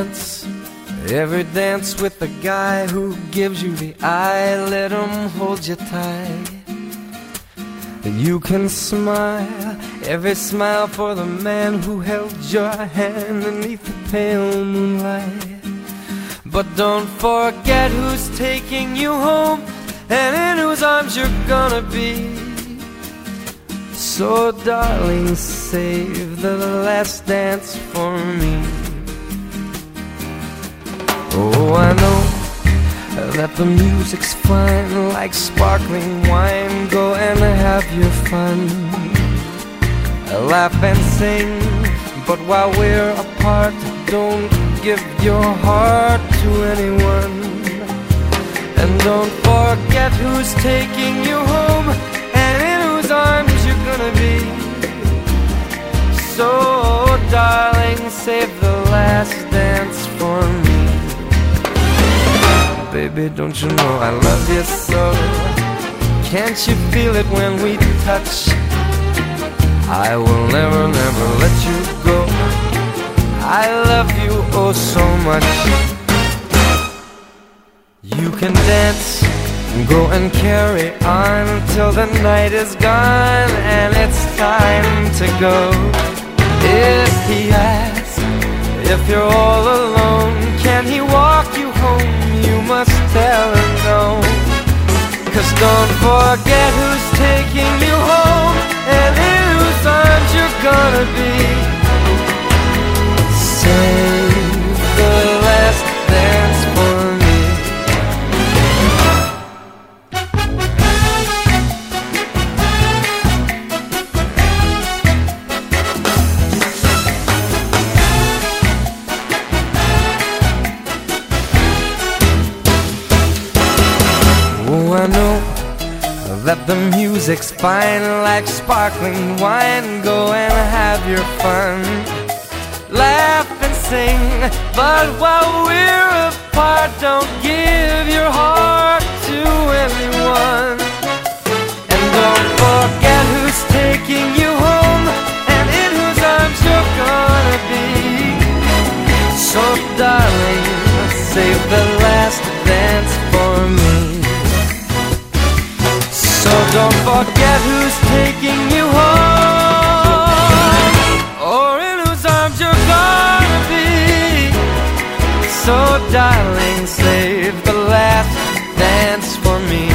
dance, every dance with the guy who gives you the eye. Let him hold you tight. You can smile, every smile for the man who held your hand beneath the pale moonlight. But don't forget who's taking you home and in whose arms you're gonna be. So darling, save the last dance for me. Oh, I know that the music's fine, like sparkling wine. Go and have your fun, laugh and sing. But while we're apart, don't give your heart to anyone. And don't forget who's taking you home and in whose arms you're gonna be. So darling, save the last dance for me. Baby, don't you know I love you so? Can't you feel it when we touch? I will never, never let you go. I love you oh so much. You can dance, go and carry on till the night is gone and it's time to go. If he asks if you're all alone, can he walk you home? You must tell him no. 'Cause don't forget who's taking you home and in whose arms you're gonna be. Save the last dance for me. Oh, I know that the music's fine, like sparkling wine. Go and have your fun, laugh and sing. But while we're apart, don't give your heart to anyone. And don't forget who's taking you home and in whose arms you're gonna be. So darling, save the last dance for me. So don't forget who's taking you home or in whose arms you're gonna be. So darling, save the last dance for me.